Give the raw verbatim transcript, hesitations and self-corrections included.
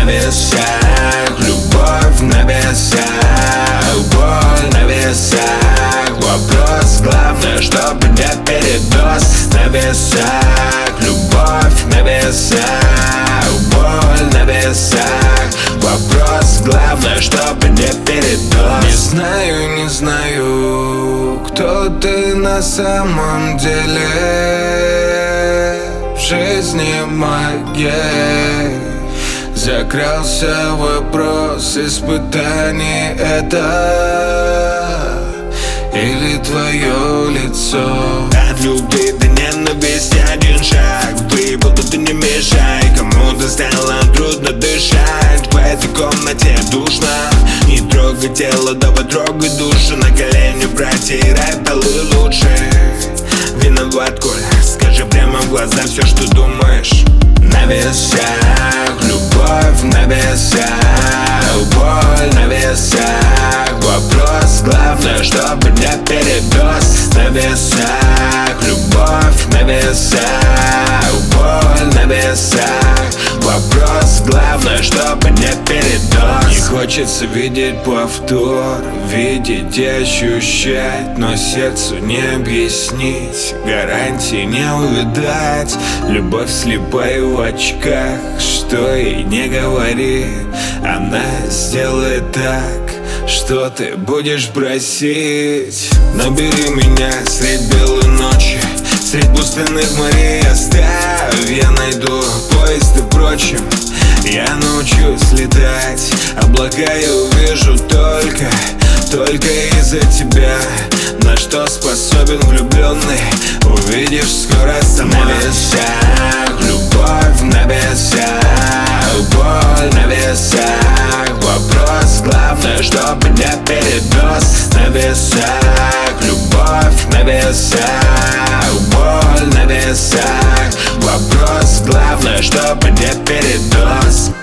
весах, любовь на весах, боль на весах. Вопрос главное, чтобы не передоз. На весах, любовь на весах, боль на весах. Вопрос главное, чтобы не передоз. Не знаю, не знаю, кто ты на самом деле в жизни моей. Закрался вопрос, испытаний это или твое лицо? От любви до ненависти один шаг. Ты будто ты не мешай, кому-то стало трудно дышать. В этой комнате душно. Не трогай тело, давай трогай душу. На колени протирай полы лучше. Виноват, коль, скажи прямо в глаза все, что думаешь. На весах, любовь на весах, боль на весах. Вопрос главное, чтобы не передоз. На весах, любовь на весах, боль на весах. Вопрос главное, чтобы не передоз. Не хочется видеть повтор, видеть и ощущать, но сердцу не объяснить, гарантии не увидать. Любовь слепая в очках, что и не говори, она сделает так, что ты будешь просить. Набери меня средь белой ночи, средь пустынных морей оставь. Я найду поезд и прочим, я научусь летать. Облака я увижу только, только из-за тебя. На что способен влюбленный, увидишь скоро сама. На весах, любовь на весах, боль на весах. Вопрос главное, чтобы не передоз. На весах, любовь на весах, боль на весах. Вопрос главное, чтобы не передоз.